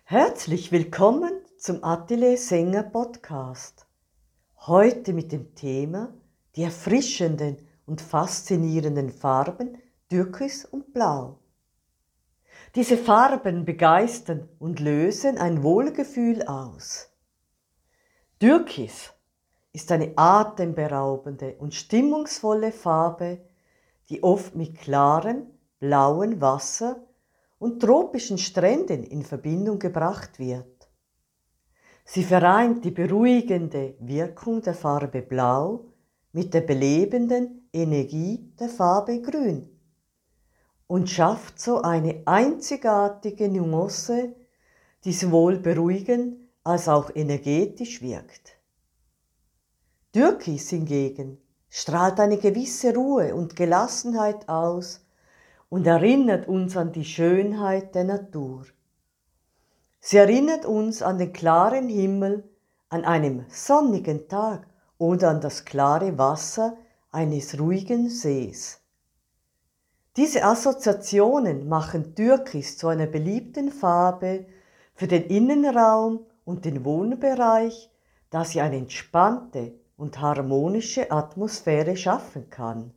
Herzlich willkommen zum Atelier Sänger Podcast. Heute mit dem Thema die erfrischenden und faszinierenden Farben Türkis und Blau. Diese Farben begeistern und lösen ein Wohlgefühl aus. Türkis ist eine atemberaubende und stimmungsvolle Farbe, die oft mit klarem, blauem Wasser und tropischen Stränden in Verbindung gebracht wird. Sie vereint die beruhigende Wirkung der Farbe Blau mit der belebenden Energie der Farbe Grün und schafft so eine einzigartige Nuance, die sowohl beruhigend als auch energetisch wirkt. Türkis hingegen strahlt eine gewisse Ruhe und Gelassenheit aus und erinnert uns an die Schönheit der Natur. Sie erinnert uns an den klaren Himmel, an einem sonnigen Tag oder an das klare Wasser eines ruhigen Sees. Diese Assoziationen machen Türkis zu einer beliebten Farbe für den Innenraum und den Wohnbereich, da sie eine entspannte und harmonische Atmosphäre schaffen kann.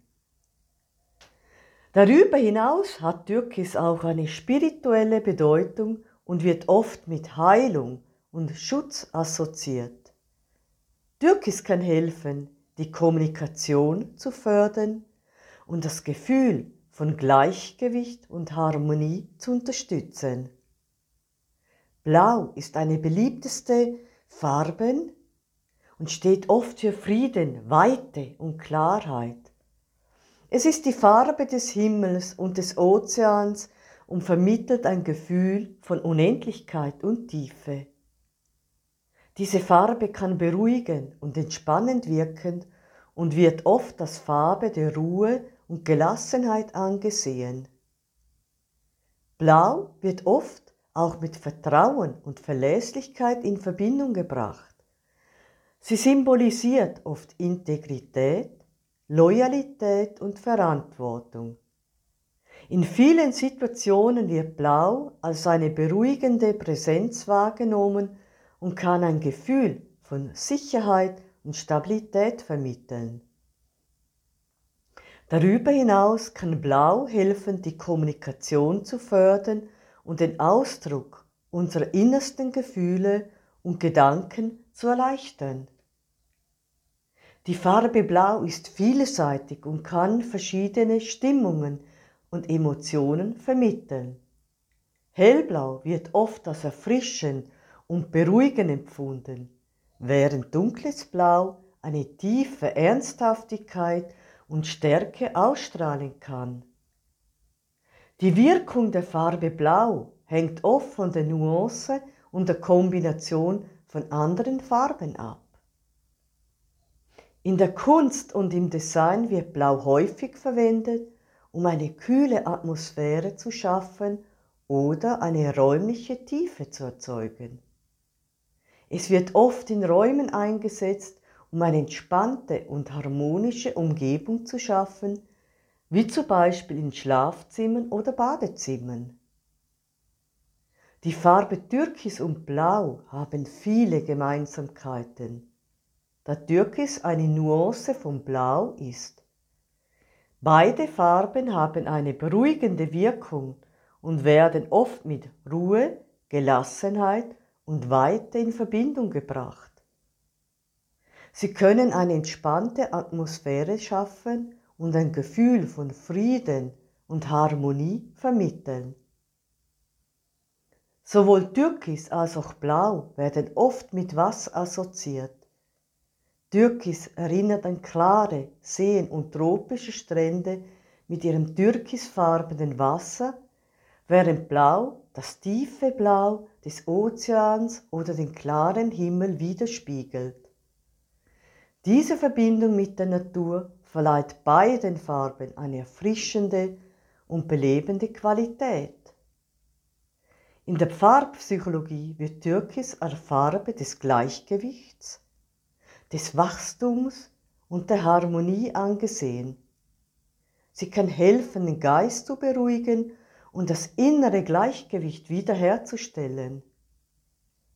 Darüber hinaus hat Türkis auch eine spirituelle Bedeutung und wird oft mit Heilung und Schutz assoziiert. Türkis kann helfen, die Kommunikation zu fördern und das Gefühl von Gleichgewicht und Harmonie zu unterstützen. Blau ist eine beliebteste Farbe und steht oft für Frieden, Weite und Klarheit. Es ist die Farbe des Himmels und des Ozeans und vermittelt ein Gefühl von Unendlichkeit und Tiefe. Diese Farbe kann beruhigend und entspannend wirken und wird oft als Farbe der Ruhe und Gelassenheit angesehen. Blau wird oft auch mit Vertrauen und Verlässlichkeit in Verbindung gebracht. Sie symbolisiert oft Integrität, Loyalität und Verantwortung. In vielen Situationen wird Blau als eine beruhigende Präsenz wahrgenommen und kann ein Gefühl von Sicherheit und Stabilität vermitteln. Darüber hinaus kann Blau helfen, die Kommunikation zu fördern und den Ausdruck unserer innersten Gefühle und Gedanken zu erleichtern. Die Farbe Blau ist vielseitig und kann verschiedene Stimmungen und Emotionen vermitteln. Hellblau wird oft als erfrischend und beruhigend empfunden, während dunkles Blau eine tiefe Ernsthaftigkeit und Stärke ausstrahlen kann. Die Wirkung der Farbe Blau hängt oft von der Nuance und der Kombination von anderen Farben ab. In der Kunst und im Design wird Blau häufig verwendet, um eine kühle Atmosphäre zu schaffen oder eine räumliche Tiefe zu erzeugen. Es wird oft in Räumen eingesetzt, um eine entspannte und harmonische Umgebung zu schaffen, wie zum Beispiel in Schlafzimmern oder Badezimmern. Die Farbe Türkis und Blau haben viele Gemeinsamkeiten, da Türkis eine Nuance von Blau ist. Beide Farben haben eine beruhigende Wirkung und werden oft mit Ruhe, Gelassenheit und Weite in Verbindung gebracht. Sie können eine entspannte Atmosphäre schaffen und ein Gefühl von Frieden und Harmonie vermitteln. Sowohl Türkis als auch Blau werden oft mit Wasser assoziiert. Türkis erinnert an klare Seen und tropische Strände mit ihrem türkisfarbenen Wasser, während Blau das tiefe Blau des Ozeans oder den klaren Himmel widerspiegelt. Diese Verbindung mit der Natur verleiht beiden Farben eine erfrischende und belebende Qualität. In der Farbpsychologie wird Türkis als Farbe des Gleichgewichts, des Wachstums und der Harmonie angesehen. Sie kann helfen, den Geist zu beruhigen und das innere Gleichgewicht wiederherzustellen.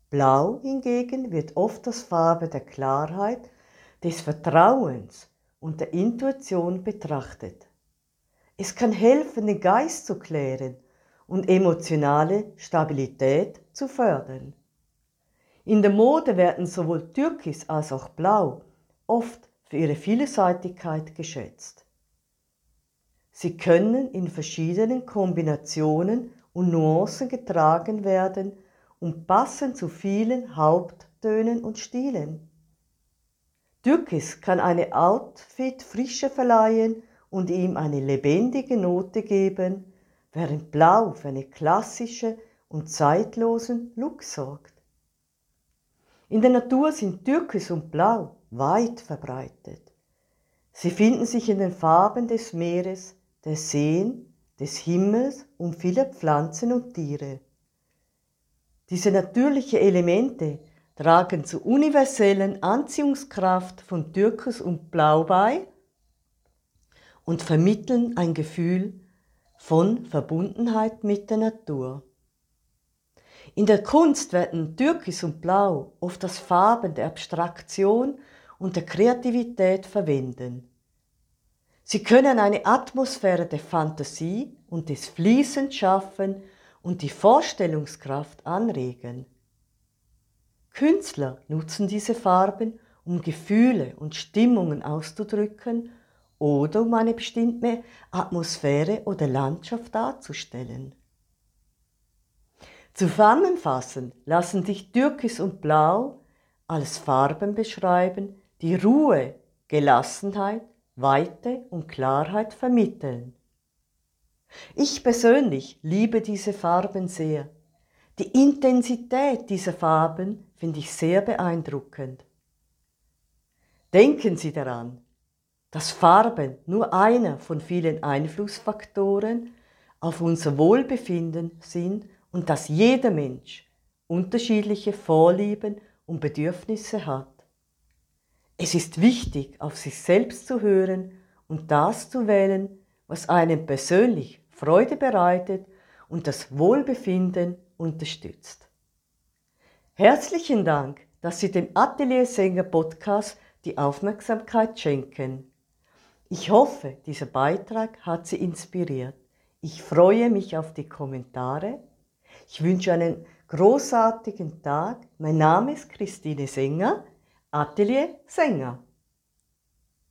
Blau hingegen wird oft als Farbe der Klarheit, des Vertrauens und der Intuition betrachtet. Es kann helfen, den Geist zu klären und emotionale Stabilität zu fördern. In der Mode werden sowohl Türkis als auch Blau oft für ihre Vielseitigkeit geschätzt. Sie können in verschiedenen Kombinationen und Nuancen getragen werden und passen zu vielen Haupttönen und Stilen. Türkis kann einem Outfit Frische verleihen und ihm eine lebendige Note geben, während Blau für einen klassischen und zeitlosen Look sorgt. In der Natur sind Türkis und Blau weit verbreitet. Sie finden sich in den Farben des Meeres, der Seen, des Himmels und vieler Pflanzen und Tiere. Diese natürlichen Elemente tragen zur universellen Anziehungskraft von Türkis und Blau bei und vermitteln ein Gefühl von Verbundenheit mit der Natur. In der Kunst werden Türkis und Blau oft als Farben der Abstraktion und der Kreativität verwenden. Sie können eine Atmosphäre der Fantasie und des Fließens schaffen und die Vorstellungskraft anregen. Künstler nutzen diese Farben, um Gefühle und Stimmungen auszudrücken oder um eine bestimmte Atmosphäre oder Landschaft darzustellen. Zusammenfassend lassen sich Türkis und Blau als Farben beschreiben, die Ruhe, Gelassenheit, Weite und Klarheit vermitteln. Ich persönlich liebe diese Farben sehr. Die Intensität dieser Farben finde ich sehr beeindruckend. Denken Sie daran, dass Farben nur einer von vielen Einflussfaktoren auf unser Wohlbefinden sind und dass jeder Mensch unterschiedliche Vorlieben und Bedürfnisse hat. Es ist wichtig, auf sich selbst zu hören und das zu wählen, was einem persönlich Freude bereitet und das Wohlbefinden unterstützt. Herzlichen Dank, dass Sie dem Atelier Sänger Podcast die Aufmerksamkeit schenken. Ich hoffe, dieser Beitrag hat Sie inspiriert. Ich freue mich auf die Kommentare. Ich wünsche einen großartigen Tag. Mein Name ist Christine Sänger, Atelier Sänger.